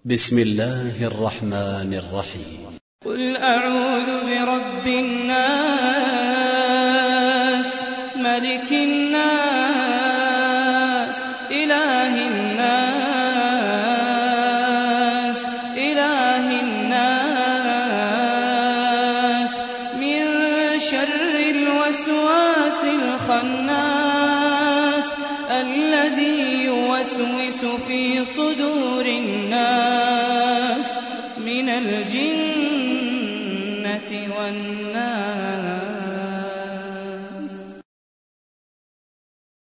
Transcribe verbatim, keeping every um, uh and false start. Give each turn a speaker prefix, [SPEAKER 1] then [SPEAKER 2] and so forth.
[SPEAKER 1] بسم الله الرحمن الرحيم.
[SPEAKER 2] قل أعوذ برب الناس ملك الناس إله الناس إله الناس من شر الوسواس الخناس الذي يوسوس في صدور الناس